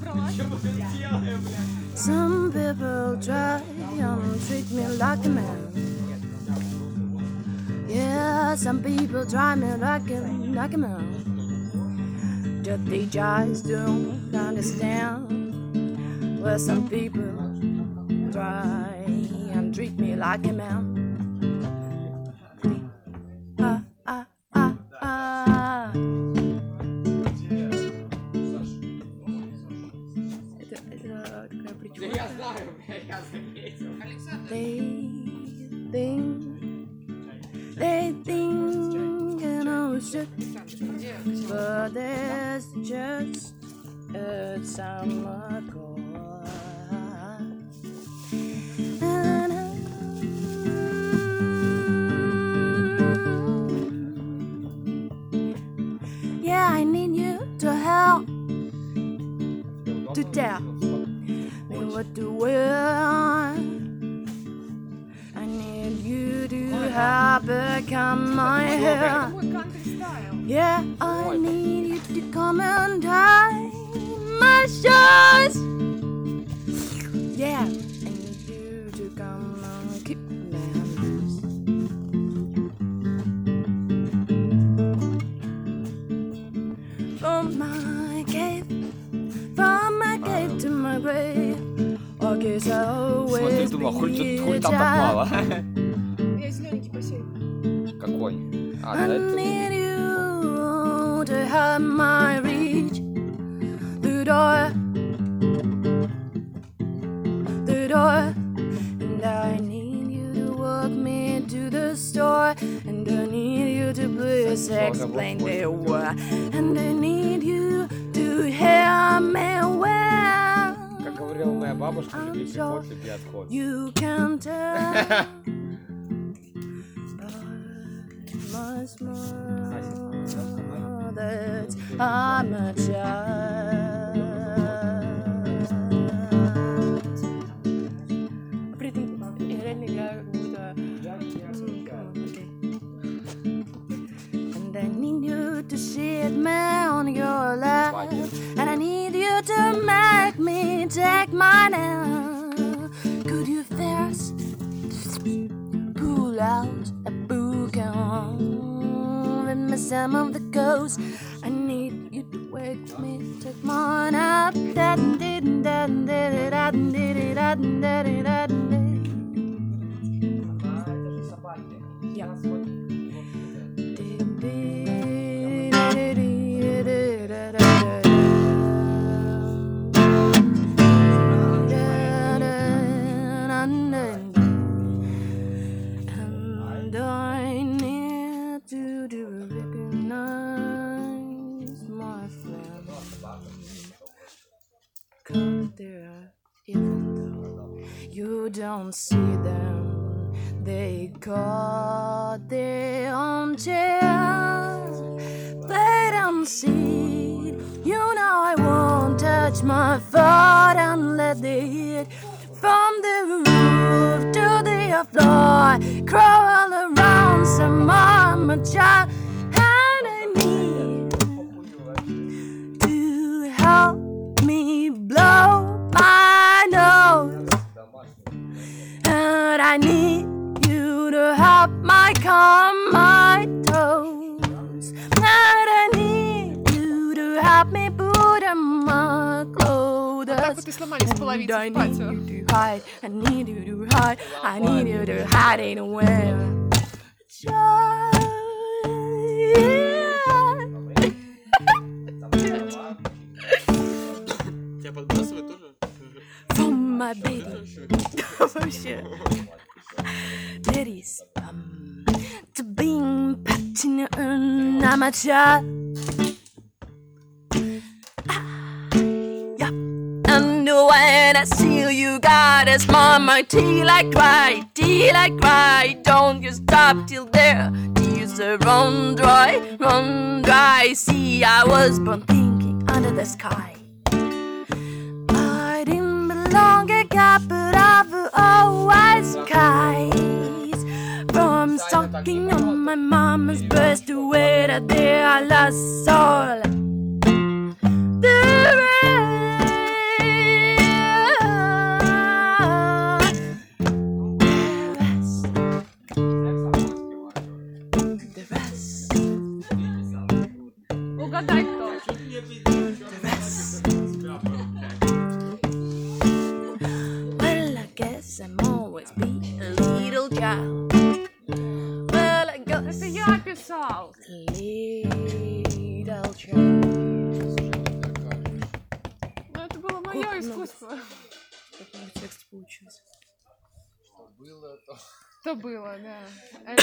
Some people try and treat me like a man. Yeah, some people try me like a man. That they just don't understand. Well, some people try and treat me like a man. They think I know shit, but there's just a summer chord. Yeah, I need you to help to tell me what to wear. I need you to help become my hair. Yeah, I need you to come and tie my shoes. Yeah, I need you to come and keep my hands. From my cave to my grave. Okay, so always be a child. Я зелененький посей. Какой? I need you to help my reach the door, and I need you to walk me to the store, and I need you to please explain the why, and I need you to hear me well. Как говорила моя бабушка, люби приход, люби отход. You can tell. Much more that I'm a child. При этом я реально играю как будто... And I need you to sit me on your lap, and I need you to make me take my nap. Could you first pull out a book and miss some of the ghosts? I need you to wake me, take my nap. And I need you to recognize my friend, 'cause they're even though you don't see them, they got their own chairs. They don't see, you know I won't touch my foot and let the heat from the roof to the floor crawl around some mama child. And I need to help me blow my nose, and I need you to help my calm my toes, and I need you to help me put on my clothes. Так вот и сломались половицы I в need патио. you to hide, I need you to hide, I need you to hide anywhere. Тебя подбрасывает тоже? From my baby. Вообще. Ladies, to being patching I'm a child. And when I see you got a smile, my tea like cry. Don't you stop till there. Tears run dry. See, I was born thinking under the sky. I didn't belong a carpet of always skies. From sucking on my mama's breast to where I lost all the rain. the rest. Угадай, кто. The rest. Well, I guess I'm always be a little child. Well, I guess Это я писал. little child. Ну, это было мое искусство. Как много текста получился. Было то. То было, да.